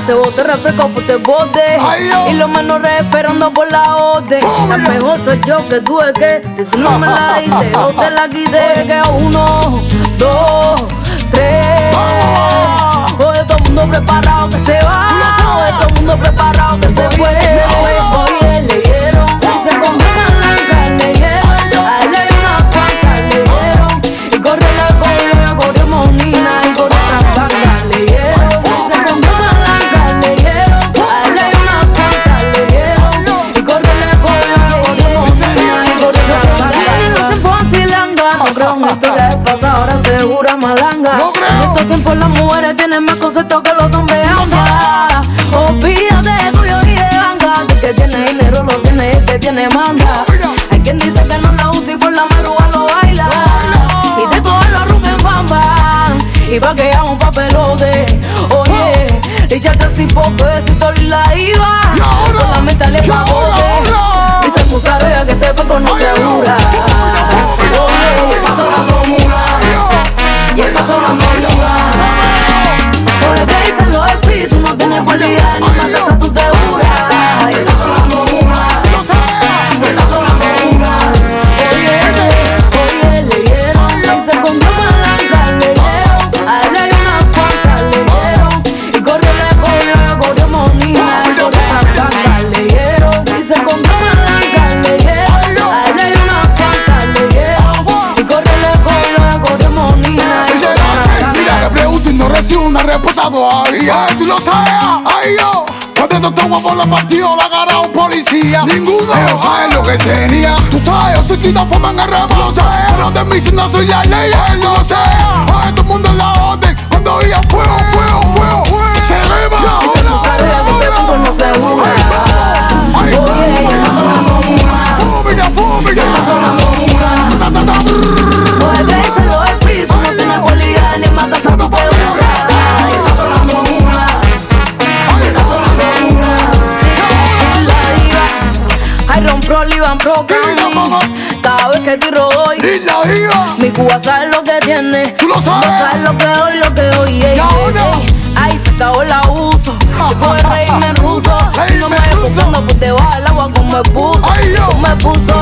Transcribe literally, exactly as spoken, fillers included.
Se bote refresco por te bote. Y los menores esperando por la orden. La mejor soy yo que tú es que si tú no me la diste, yo te la quité. Que uno, dos, tres. Oye, todo el mundo preparado que se va. Oye, todo el mundo preparado que se fue. Oye, leyeron y se compró palanca, leyeron. A él hay unas cuantas, leyeron. Y corre la cola, corre monina y corre la banda, leyeron. Y se compró palanca, leyeron. A él hay unas cuantas, leyeron. Y corre la cola, corre monina y corre la banda. En los tiempos antilanga, no creo en historia del pasado, ahora segura malanga. En estos tiempos las mujeres tienen más conceptos que los hombres. Olvídate de tuyo y de banca. El que tiene dinero lo tiene y el que tiene manda. Hay quien dice que no la gusta y por la madrugada lo baila. Y de todos los rucos en bamba. Y pa' que haga un papelote. Oye, échate así por besito y la iba. Con la mente le pagote. Y se puso a ver que este poco no se dura. Oye, y estas son las momuras. Y estas son las momuras. Por el que dicen los espíritus no tienen cualidad, ni más de esa tú te juras. Y estas son las momuras. Y estas son las momuras. Oye, oye, leyeron. Y se compró palanca, leyeron. A él hay unas cuantas, leyeron. Y corrió la cola, corrió monina y corrió la banda, leyeron. Y se compró palanca, leyeron. A él hay unas cuantas, leyeron. Y corrió la cola, corrió monina y corrió la banda. Mira, le pregunto y no recibo una respuesta todavía. Tú lo sabes, ay yo. Cuando estos guapos la partido la agarra un policía. Ninguno. Ellos saben lo que tenía. Tú sabes, yo soy quita forma en el rap. Lo sé. Pero de mí si no soy la ley. Él no lo sé. Ay, todo el mundo en la orden. Cuando oía fuego, fuego, fuego. Se rema. Y se tú sabes que este poco no se jura. Oye, y estas son las momuras. Fúmiga, fúmiga. Y estas son las momuras. Oye, que dicen los espíritus no tienen cualidad, ni más de esa tú te juras. Y estas son las momuras. Y estas son las momuras. Y la diva Iron Pro, Livan Pro, Candy. Cada vez que tiro doy. Y la diva. Mi Cuba sabe lo que tiene. Tú lo sabes. No sabes lo que doy, lo que doy. Ey, ey, ey. Ay, si estaba la uso. Yo puedo reírme en ruso. Y no me puso, no pues te baja el agua como me puso. Como me puso.